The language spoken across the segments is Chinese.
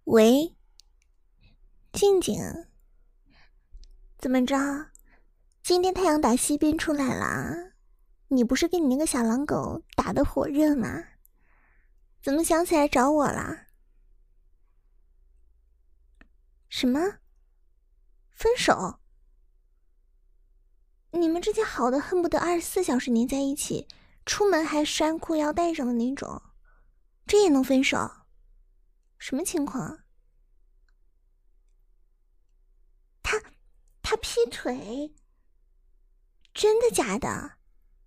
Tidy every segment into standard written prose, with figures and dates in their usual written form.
喂，静静，怎么着？今天太阳打西边出来了，你不是跟你那个小狼狗打得火热吗？怎么想起来找我啦？什么？分手？你们之间好的恨不得24小时黏在一起，出门还拴裤腰带上的那种，这也能分手？什么情况？他劈腿？真的假的？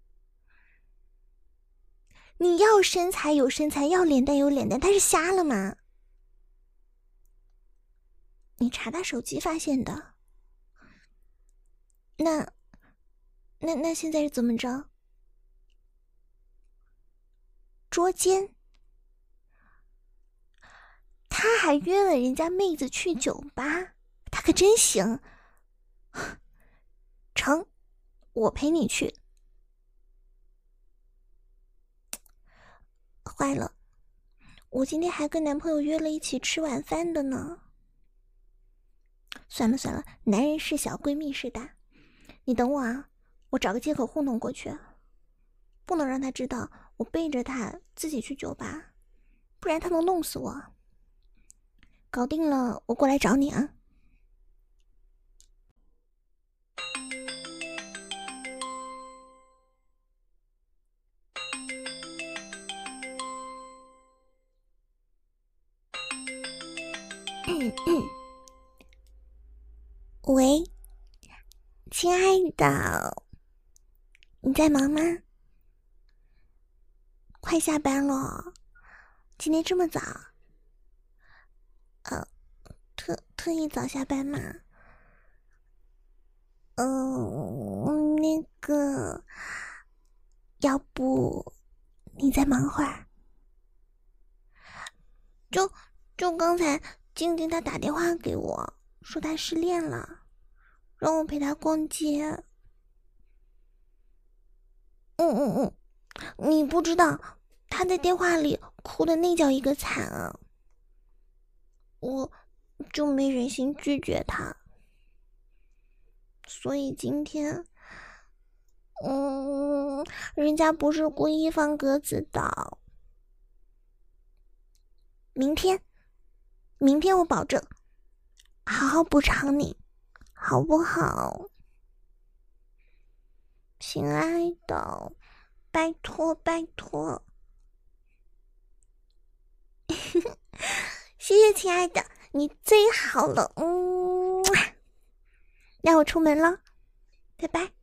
你要身材有身材，要脸蛋有脸蛋，他是瞎了吗？你查他手机发现的？那现在是怎么着？捉奸？他还约了人家妹子去酒吧，他可真行。成，我陪你去。坏了，我今天还跟男朋友约了一起吃晚饭的呢。算了，男人事小，闺蜜事大。你等我啊，我找个借口糊弄过去，不能让他知道我背着他自己去酒吧，不然他能弄死我。搞定了，我过来找你啊。喂，亲爱的，你在忙吗？快下班了，今天这么早？特意早下班吗？那个，要不你再忙会儿？就刚才静静她打电话给我，说她失恋了，让我陪她逛街。你不知道，她在电话里哭的那叫一个惨啊！我就没忍心拒绝她，所以今天，人家不是故意放鸽子的。明天我保证好好补偿你，好不好？亲爱的，拜托。谢谢亲爱的，你最好了。那我出门了，拜拜。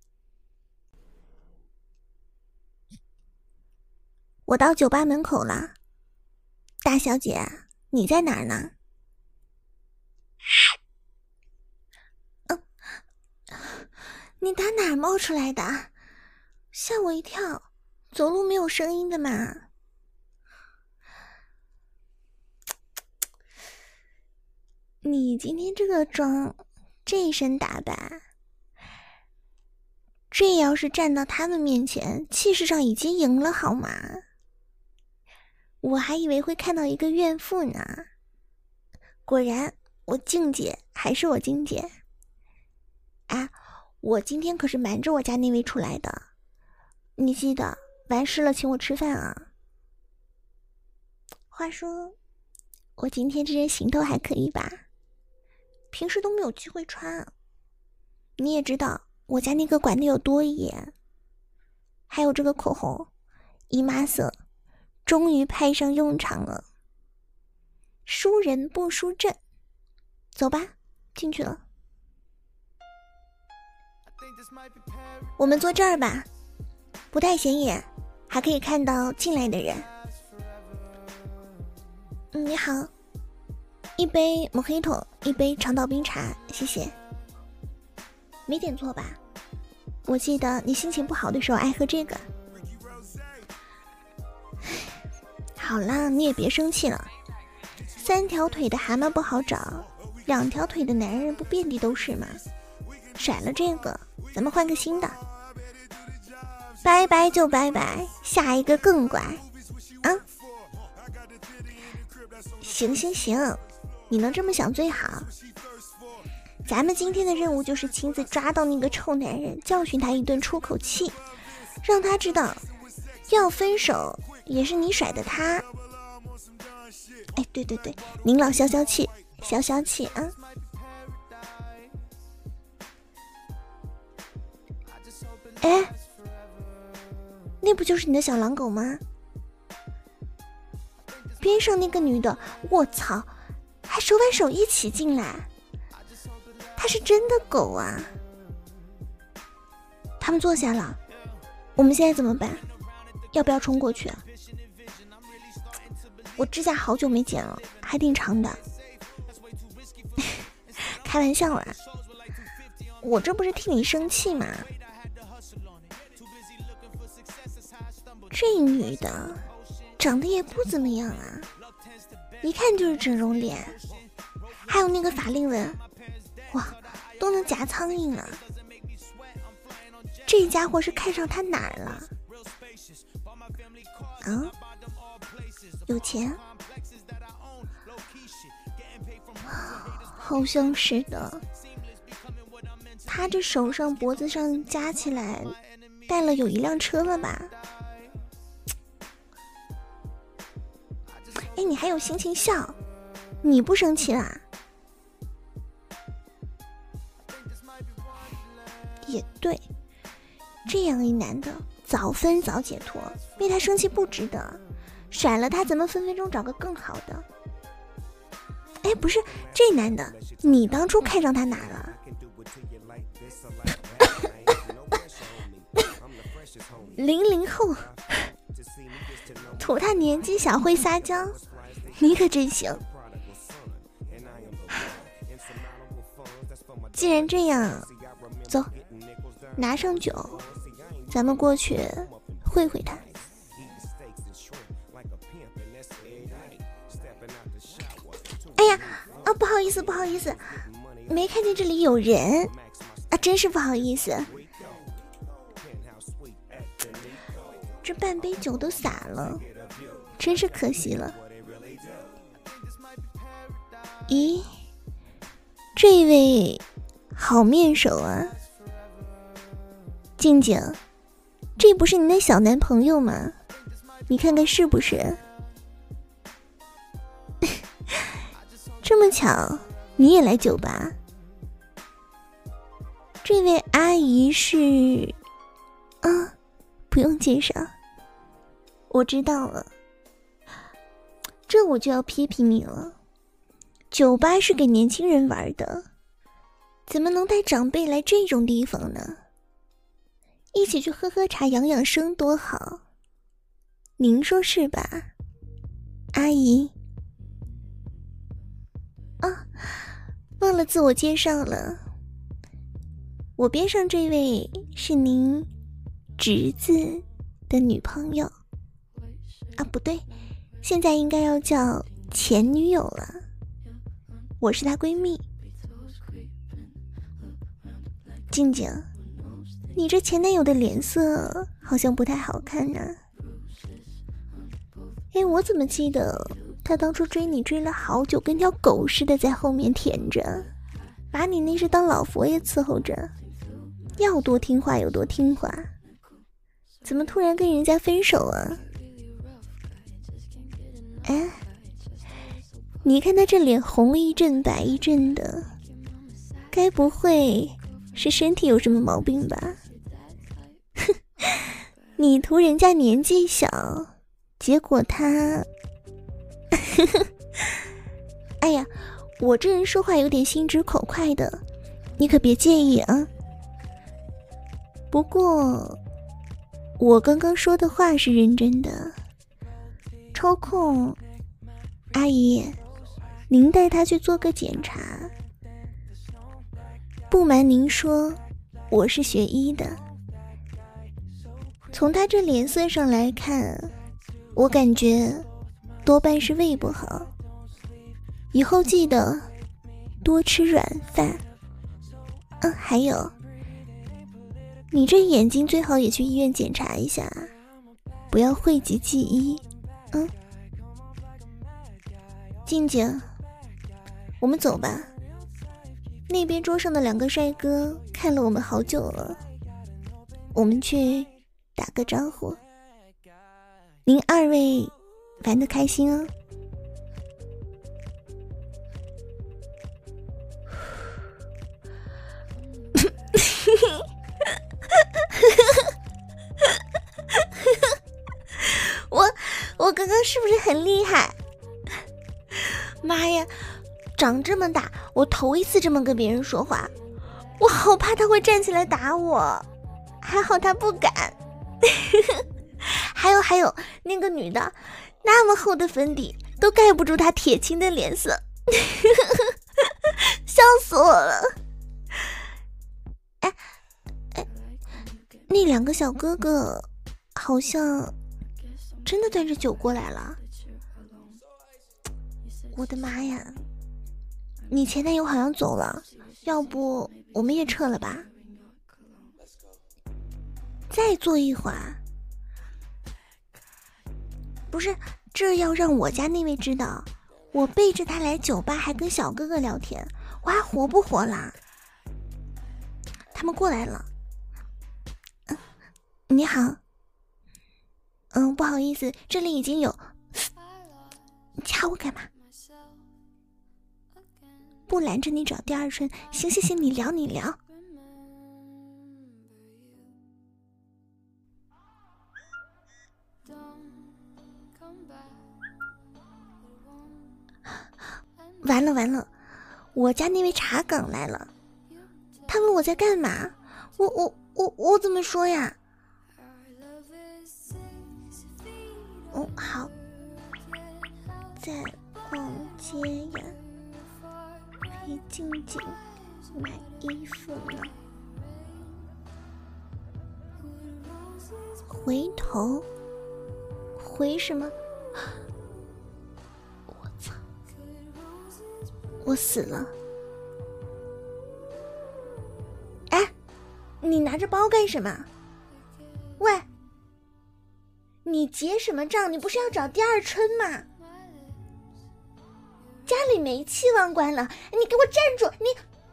我到酒吧门口了，大小姐，你在哪儿呢？你打哪儿冒出来的？吓我一跳，走路没有声音的嘛。你今天这个妆，这一身打扮，这要是站到他们面前，气势上已经赢了好吗？我还以为会看到一个怨妇呢，果然我静姐还是我静姐。啊，我今天可是瞒着我家那位出来的，你记得完事了请我吃饭啊。话说，我今天这身行头还可以吧？平时都没有机会穿，你也知道我家那个管的有多严。还有这个口红，姨妈色，终于派上用场了。输人不输阵，走吧，进去了。我们坐这儿吧，不太显眼，还可以看到进来的人。你好，一杯莫黑托，一杯长岛冰茶，谢谢。没点错吧？我记得你心情不好的时候爱喝这个。好啦，你也别生气了。3条腿的蛤蟆不好找，2条腿的男人不遍地都是吗？甩了这个，咱们换个新的。拜拜就拜拜，下一个更乖啊！行， 你能这么想最好。咱们今天的任务就是亲自抓到那个臭男人，教训他一顿出口气，让他知道要分手也是你甩的他。哎，对对对，您老消消气，消消气啊。哎，那不就是你的小狼狗吗？边上那个女的，我操，还手挽手一起进来，她是真的狗啊！他们坐下了，我们现在怎么办？要不要冲过去啊？我指甲好久没剪了，还挺长的。开玩笑啦，我这不是替你生气吗？这女的长得也不怎么样啊，一看就是整容脸，还有那个法令纹，哇，都能夹苍蝇了。这家伙是看上他哪儿了？啊？有钱？好像是的。他这手上脖子上加起来带了有1辆车了吧？哎，你还有心情笑？你不生气啦？也对，这样一男的早分早解脱，为他生气不值得，甩了他怎么分分钟找个更好的？哎，不是，这男的你当初看上他哪了？00后图他年纪小会撒娇，你可真行。既然这样，走，拿上酒，咱们过去会会他。哎呀啊，不好意思不好意思，没看见这里有人啊，真是不好意思。这半杯酒都洒了，真是可惜了。咦，这位好面熟啊，静静，这不是你那小男朋友吗？你看看是不是？这么巧，你也来酒吧？这位阿姨是……啊，不用介绍，我知道了。这我就要批评你了，酒吧是给年轻人玩的，怎么能带长辈来这种地方呢？一起去喝喝茶养养生多好，您说是吧，阿姨？啊，忘了自我介绍了，我边上这位是您侄子的女朋友啊，不对，现在应该要叫前女友了，我是她闺蜜。静静，你这前男友的脸色好像不太好看呢。哎，我怎么记得他当初追你追了好久，跟条狗似的在后面舔着，把你那是当老佛爷伺候着，要多听话有多听话，怎么突然跟人家分手啊？哎，你看他这脸红一阵白一阵的，该不会是身体有什么毛病吧？哼，你图人家年纪小，结果他……哎呀，我这人说话有点心直口快的，你可别介意啊。不过我刚刚说的话是认真的，抽空阿姨您带他去做个检查。不瞒您说，我是学医的，从他这脸色上来看，我感觉多半是胃不好，以后记得多吃软饭。还有，你这眼睛最好也去医院检查一下，不要讳疾忌医。静静， 我们走吧。那边桌上的2个帅哥看了我们好久了，我们去打个招呼。您2位玩得开心哦。我刚刚是不是很厉害？妈呀，长这么大我头一次这么跟别人说话，我好怕他会站起来打我，还好他不敢。还有那个女的，那么厚的粉底都盖不住她铁青的脸色。笑死我了。哎，那2个小哥哥好像真的端着酒过来了。我的妈呀，你前男友好像走了，要不我们也撤了吧？再坐一会儿。不是，这要让我家那位知道我背着他来酒吧还跟小哥哥聊天，我还活不活啦？他们过来了。你好。不好意思，这里已经有。你掐我干嘛？不拦着你找第2春。行，你聊。完了，我家那位茶岗来了。他问我在干嘛，我怎么说呀？好，在逛街呀，陪静静买衣服呢。回头？回什么？我操！我死了！哎，你拿着包干什么？喂！你结什么账？你不是要找第2春吗？家里煤气忘关了，你给我站住！你，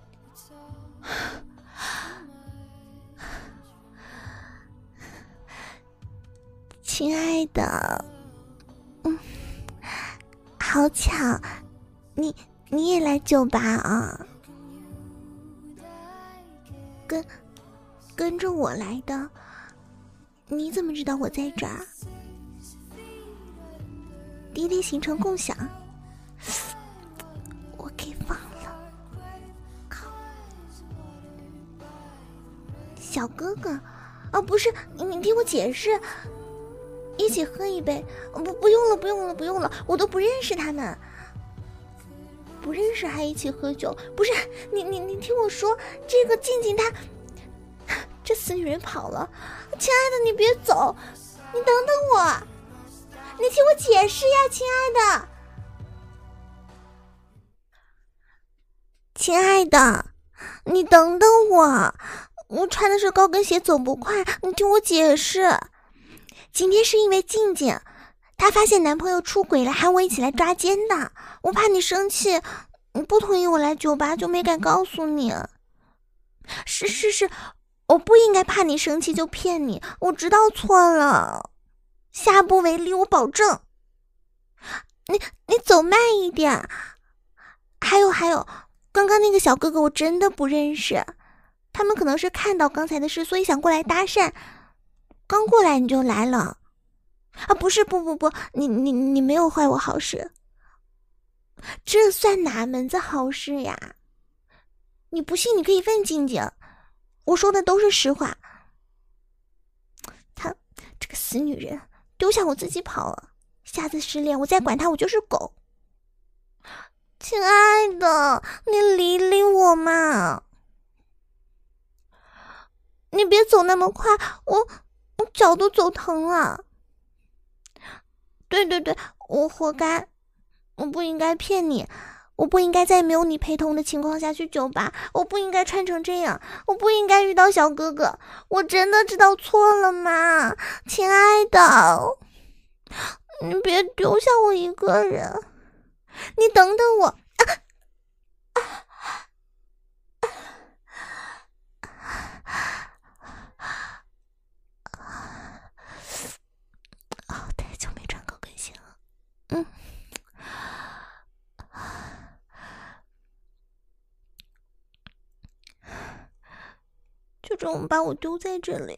亲爱的，好巧，你也来酒吧啊？跟着我来的。你怎么知道我在这儿？滴滴行程共享，我给忘了。靠！小哥哥，不是，你听我解释。一起喝一杯。不用了，我都不认识他们。不认识还一起喝酒？不是，你听我说，这个静静她。这死女人跑了，亲爱的，你别走，你等等我，你听我解释呀，亲爱的，亲爱的，你等等我穿的是高跟鞋，走不快，你听我解释。今天是因为静静，她发现男朋友出轨了，喊我一起来抓奸的，我怕你生气，你不同意我来酒吧，就没敢告诉你。是。我不应该怕你生气就骗你，我知道错了，下不为例，我保证。你走慢一点。还有，刚刚那个小哥哥我真的不认识，他们可能是看到刚才的事，所以想过来搭讪。刚过来你就来了。不是，不，你没有坏我好事，这算哪门子好事呀？你不信你可以问静静。我说的都是实话。她这个死女人丢下我自己跑了，下次失恋我再管她我就是狗。亲爱的，你理理我嘛，你别走那么快，我脚都走疼了。对，我活该，我不应该骗你，我不应该在没有你陪同的情况下去酒吧，我不应该穿成这样，我不应该遇到小哥哥，我真的知道错了嘛，亲爱的，你别丢下我一个人，你等等我。 这么把我丢在这里。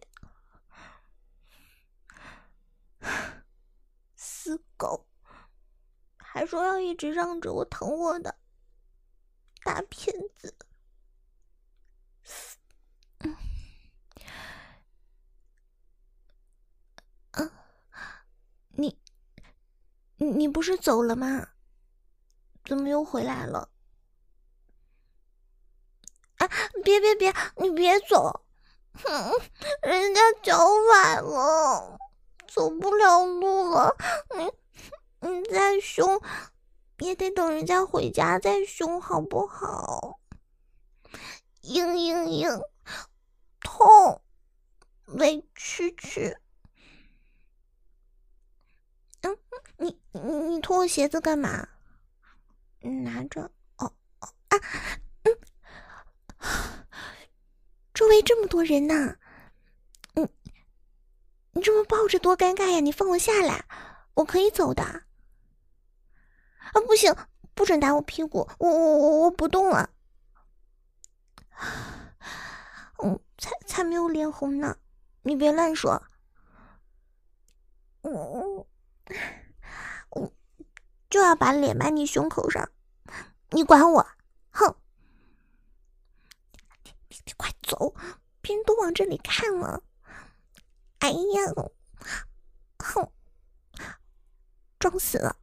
死狗，还说要一直让着我疼我的大骗子。你不是走了吗？怎么又回来了？啊！别，你别走！人家脚崴了，走不了路了。你再凶，也得等人家回家再凶，好不好？硬，痛，委屈。你脱我鞋子干嘛？拿着。周围这么多人呢，你这么抱着多尴尬呀！你放我下来，我可以走的。啊，不行，不准打我屁股，我不动了。才没有脸红呢，你别乱说。我就要把脸埋你胸口上，你管我？哼！你快走，别人都往这里看了。哎呀，哼，装死了。